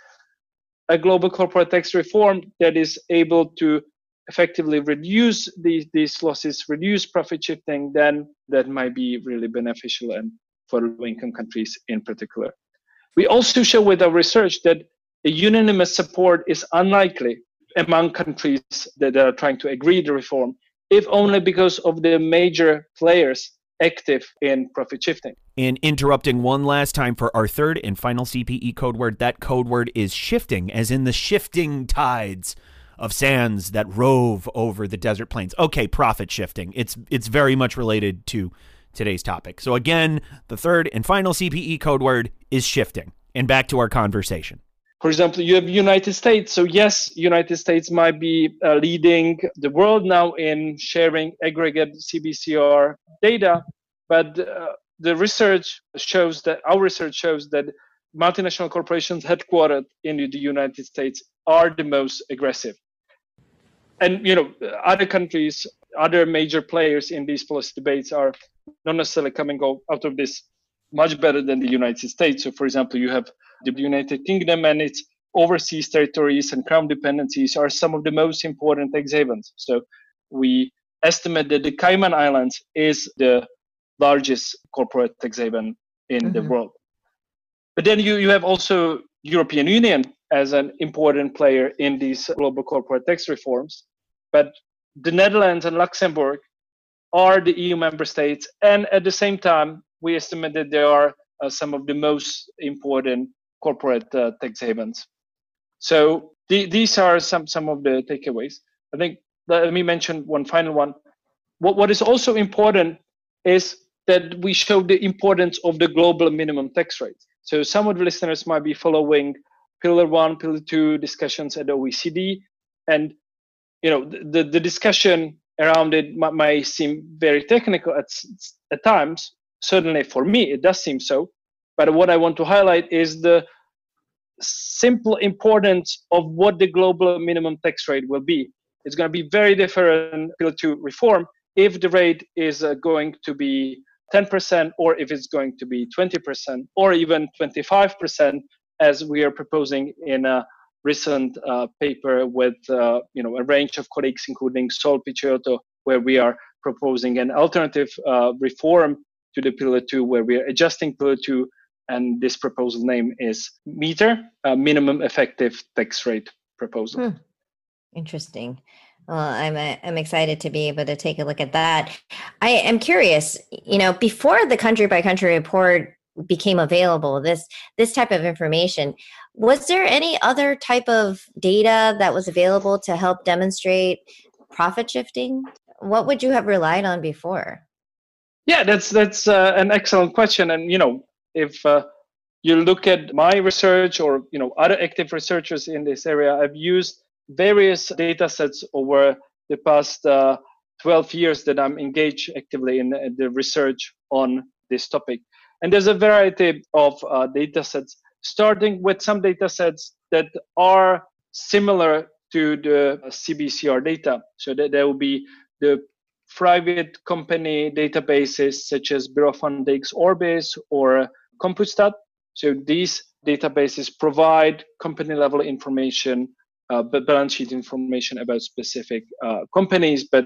Speaker 3: a global corporate tax reform that is able to effectively reduce these losses, reduce profit shifting, then that might be really beneficial and for low-income countries in particular. We also show with our research that a unanimous support is unlikely among countries that are trying to agree the reform, if only because of the major players active in profit shifting.
Speaker 1: And interrupting one last time for our third and final CPE code word, that code word is shifting, as in the shifting tides of sands that rove over the desert plains. Okay, profit shifting. It's very much related to today's topic. So again, the third and final CPE code word is shifting. And back to our conversation.
Speaker 3: For example, you have United States. So yes, United States might be leading the world now in sharing aggregate CBCR data, but our research shows that multinational corporations headquartered in the United States are the most aggressive. And other countries, other major players in these policy debates are not necessarily coming out of this much better than the United States. So, for example, you have the United Kingdom and its overseas territories and crown dependencies are some of the most important tax havens. So we estimate that the Cayman Islands is the largest corporate tax haven in the world. But then you have also European Union as an important player in these global corporate tax reforms. But the Netherlands and Luxembourg are the EU member states, and at the same time, we estimate that they are some of the most important corporate tax havens. So these are some of the takeaways. I think, let me mention one final one. What is also important is that we show the importance of the global minimum tax rate. So some of the listeners might be following Pillar 1, Pillar 2 discussions at OECD, and the discussion around it might seem very technical at times. Certainly for me, it does seem so. But what I want to highlight is the simple importance of what the global minimum tax rate will be. It's going to be very different Pillar 2 reform if the rate is going to be 10% or if it's going to be 20% or even 25%, as we are proposing in a recent paper with a range of colleagues, including Sol Picciotto, where we are proposing an alternative reform to the Pillar 2, where we are adjusting Pillar 2, and this proposal name is MITR, Minimum Effective Tax Rate Proposal.
Speaker 2: Interesting. Well, I'm excited to be able to take a look at that. I am curious, before the country by country report became available, this type of information, was there any other type of data that was available to help demonstrate profit shifting? What would you have relied on before?
Speaker 3: Yeah, that's an excellent question. And if you look at my research or other active researchers in this area, I've used various data sets over the past 12 years that I'm engaged actively in the research on this topic. And there's a variety of data sets, starting with some data sets that are similar to the CBCR data. So that there will be the private company databases such as Bureau of Index Orbis or Compustat. So these databases provide company level information, balance sheet information about specific companies, but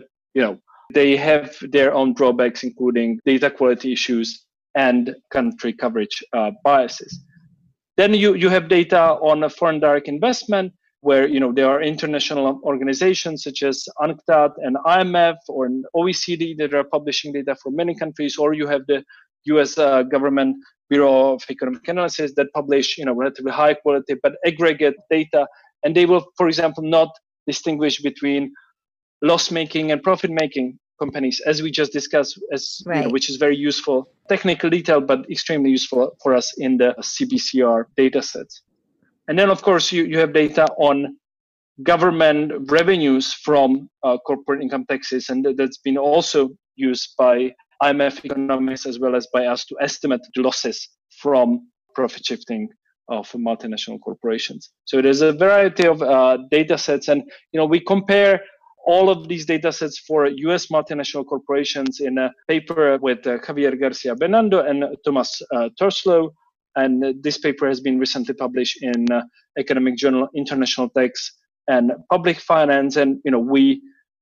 Speaker 3: they have their own drawbacks, including data quality issues and country coverage biases. Then you have data on a foreign direct investment, where there are international organizations such as UNCTAD and IMF or an OECD that are publishing data for many countries, or you have the US government Bureau of Economic Analysis that publish relatively high quality but aggregate data, and they will, for example, not distinguish between loss-making and profit-making companies, as we just discussed, which is very useful, technical detail, but extremely useful for us in the CBCR data sets. And then, of course, you have data on government revenues from corporate income taxes, and that's been also used by IMF economists as well as by us to estimate the losses from profit shifting of multinational corporations. So there's a variety of data sets, and we compare all of these data sets for US multinational corporations in a paper with Javier Garcia Bernando and Thomas Torslow. And this paper has been recently published in Economic Journal International Tax and Public Finance. And we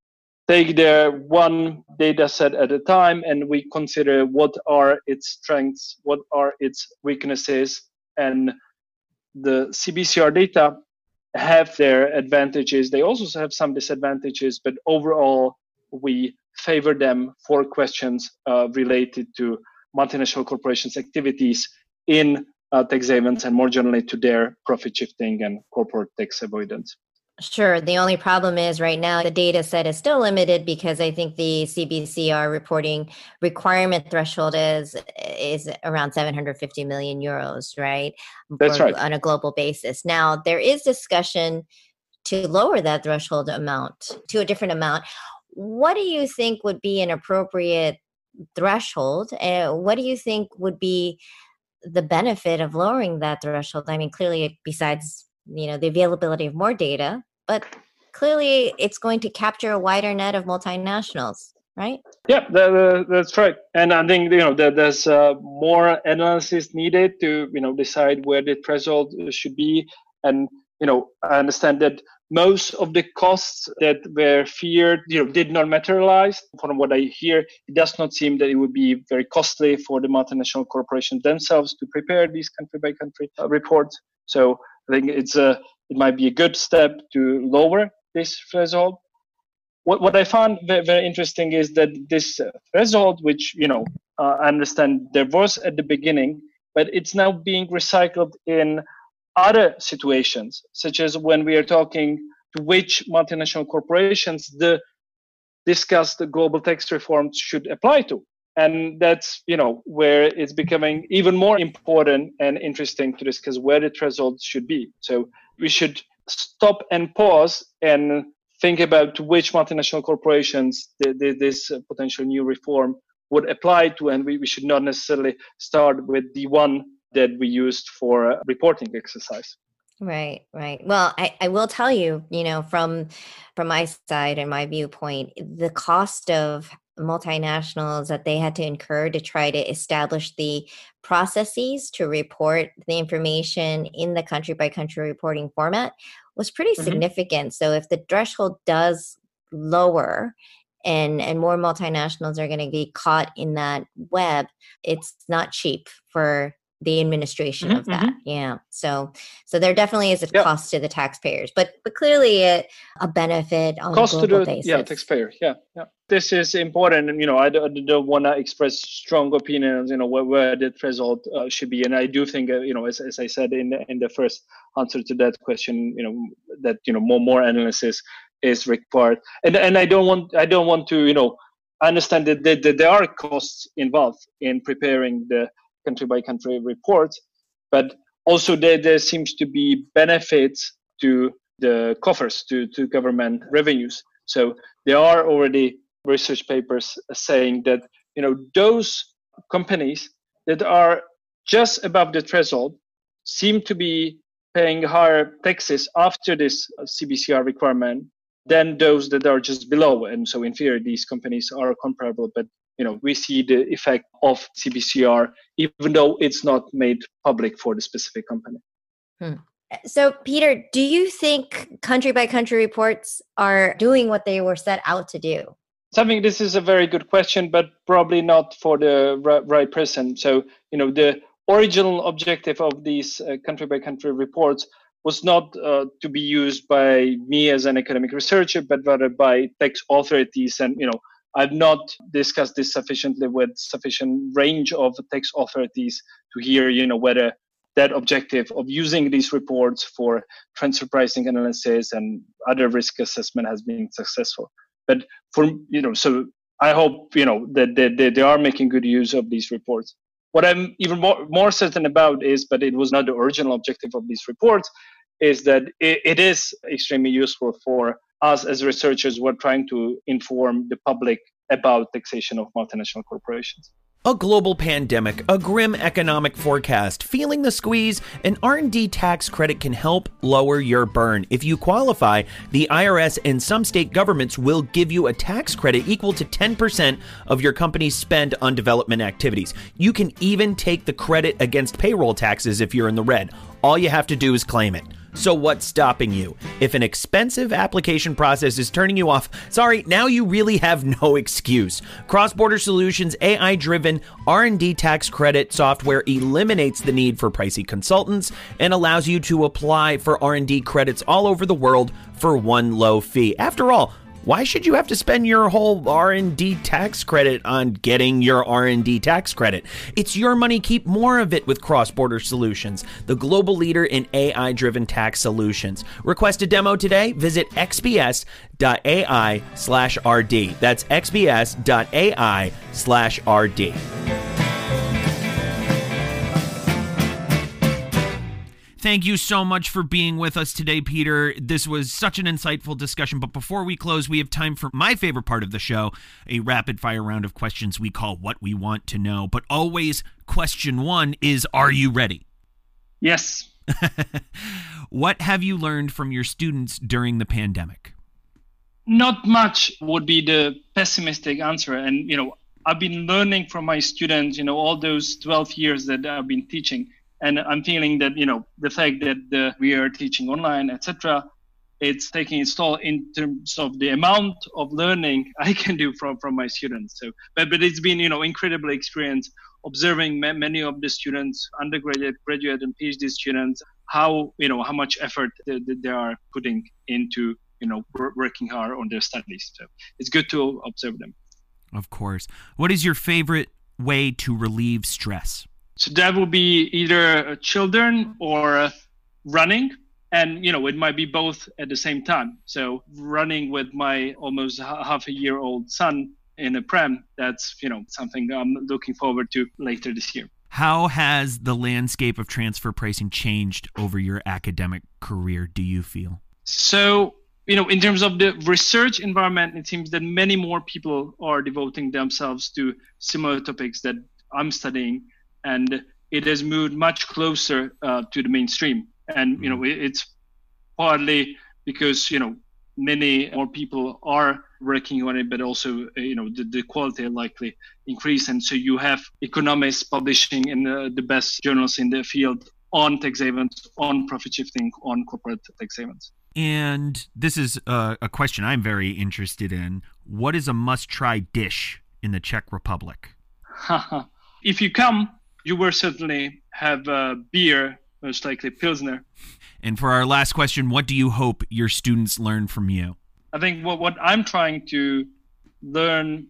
Speaker 3: take there one data set at a time, and we consider what are its strengths, what are its weaknesses, and the CBCR data have their advantages. They also have some disadvantages, but overall, we favor them for questions related to multinational corporations' activities in tax havens and more generally to their profit shifting and corporate tax avoidance.
Speaker 2: Sure. The only problem is right now the data set is still limited because I think the CBCR reporting requirement threshold is around 750 million euros, right?
Speaker 3: That's right.
Speaker 2: On a global basis. Now, there is discussion to lower that threshold amount to a different amount. What do you think would be an appropriate threshold? What do you think would be the benefit of lowering that threshold? I mean, clearly, besides the availability of more data, but clearly it's going to capture a wider net of multinationals, right?
Speaker 3: Yeah, that's right. And I think there's more analysis needed to decide where the threshold should be. And I understand that most of the costs that were feared, did not materialize. From what I hear, it does not seem that it would be very costly for the multinational corporations themselves to prepare these country-by-country reports. So I think it might be a good step to lower this threshold. What I found very, very interesting is that this threshold, which I understand there was at the beginning, but it's now being recycled in other situations, such as when we are talking to which multinational corporations the discussed global tax reforms should apply to. And that's, where it's becoming even more important and interesting to discuss where the thresholds should be. So we should stop and pause and think about to which multinational corporations this potential new reform would apply to. And we should not necessarily start with the one that we used for a reporting exercise.
Speaker 2: Right. Well, I will tell you, from my side and my viewpoint, the cost of multinationals that they had to incur to try to establish the processes to report the information in the country by country reporting format was pretty significant. So if the threshold does lower and more multinationals are going to be caught in that web, it's not cheap for the administration of that. Yeah. So there definitely is a cost to the taxpayers, but clearly a benefit on
Speaker 3: cost
Speaker 2: a global
Speaker 3: to the
Speaker 2: basis.
Speaker 3: Taxpayer. Yeah. This is important. And, I don't want to express strong opinions, where the threshold should be. And I do think, as I said in the first answer to that question, that, more analysis is required. And I don't want to, I understand that there are costs involved in preparing the country-by-country reports, but also there seems to be benefits to the coffers, to government revenues. So there are already research papers saying that, those companies that are just above the threshold seem to be paying higher taxes after this CBCR requirement than those that are just below. And so in theory, these companies are comparable, but we see the effect of CBCR, even though it's not made public for the specific company.
Speaker 2: So, Peter, do you think country-by-country reports are doing what they were set out to do?
Speaker 3: I think this is a very good question, but probably not for the right person. So, the original objective of these country-by-country reports was not to be used by me as an academic researcher, but rather by tax authorities. And, I've not discussed this sufficiently with sufficient range of tax authorities to hear, whether that objective of using these reports for transfer pricing analysis and other risk assessment has been successful. But so I hope, that they are making good use of these reports. What I'm even more certain about is, but it was not the original objective of these reports, is that it is extremely useful for us as researchers who are trying to inform the public about taxation of multinational corporations.
Speaker 1: A global pandemic, a grim economic forecast, feeling the squeeze, an R&D tax credit can help lower your burn. If you qualify, the IRS and some state governments will give you a tax credit equal to 10% of your company's spend on development activities. You can even take the credit against payroll taxes if you're in the red. All you have to do is claim it. So what's stopping you? If an expensive application process is turning you off, sorry, now you really have no excuse. Cross-Border Solutions' AI-driven R&D tax credit software eliminates the need for pricey consultants and allows you to apply for R&D credits all over the world for one low fee. After all, why should you have to spend your whole R&D tax credit on getting your R&D tax credit? It's your money. Keep more of it with Cross-Border Solutions, the global leader in AI-driven tax solutions. Request a demo today. Visit xbs.ai/RD. That's xbs.ai/RD. Thank you so much for being with us today, Peter. This was such an insightful discussion. But before we close, we have time for my favorite part of the show, a rapid-fire round of questions we call What We Want to Know. But always, question one is, are you ready?
Speaker 3: Yes.
Speaker 1: What have you learned from your students during the pandemic?
Speaker 3: Not much would be the pessimistic answer. And, I've been learning from my students, all those 12 years that I've been teaching. And I'm feeling that, the fact that we are teaching online, etc., it's taking its toll in terms of the amount of learning I can do from my students. So, but it's been, incredible experience observing many of the students, undergraduate, graduate, and PhD students, how much effort they are putting into, working hard on their studies. So it's good to observe them.
Speaker 1: Of course. What is your favorite way to relieve stress?
Speaker 3: So that would be either children or running. And, it might be both at the same time. So running with my almost half-a-year-old son in a pram, that's, something I'm looking forward to later this year.
Speaker 1: How has the landscape of transfer pricing changed over your academic career, do you feel?
Speaker 3: So, in terms of the research environment, it seems that many more people are devoting themselves to similar topics that I'm studying, and it has moved much closer to the mainstream. And, it's partly because, many more people are working on it, but also, the quality likely increase. And so you have economists publishing in the best journals in the field on tax havens, on profit shifting, on corporate tax havens.
Speaker 1: And this is a question I'm very interested in. What is a must-try dish in the Czech Republic?
Speaker 3: If you come, you will certainly have beer, most likely Pilsner.
Speaker 1: And for our last question, what do you hope your students learn from you?
Speaker 3: I think what I'm trying to learn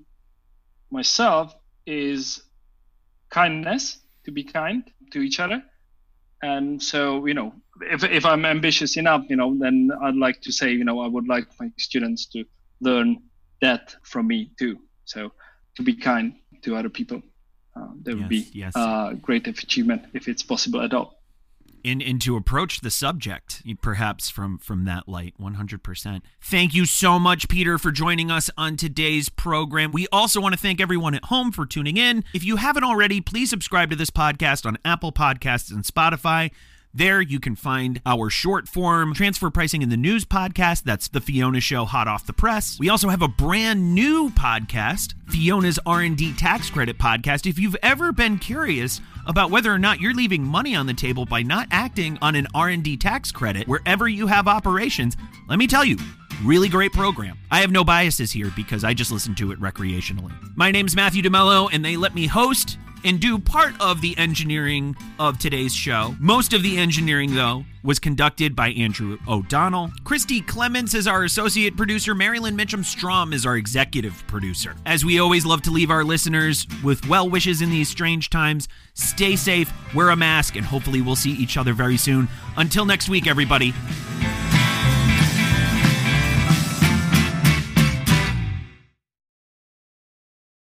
Speaker 3: myself is kindness, to be kind to each other. And so, if I'm ambitious enough, then I'd like to say, I would like my students to learn that from me too. So to be kind to other people, that would be a great achievement if it's possible at all.
Speaker 1: And to approach the subject, perhaps from that light, 100%. Thank you so much, Peter, for joining us on today's program. We also want to thank everyone at home for tuning in. If you haven't already, please subscribe to this podcast on Apple Podcasts and Spotify. There you can find our short form transfer pricing in the news podcast. That's the Fiona Show, hot off the press. We also have a brand new podcast, Fiona's R&D Tax Credit Podcast. If you've ever been curious about whether or not you're leaving money on the table by not acting on an R&D tax credit wherever you have operations, let me tell you, really great program. I have no biases here because I just listen to it recreationally. My name's Matthew DeMello, and they let me host and do part of the engineering of today's show. Most of the engineering, though, was conducted by Andrew O'Donnell. Christy Clements is our associate producer. Marilyn Mitchum-Strom is our executive producer. As we always love to leave our listeners with well wishes in these strange times, stay safe, wear a mask, and hopefully we'll see each other very soon. Until next week, everybody.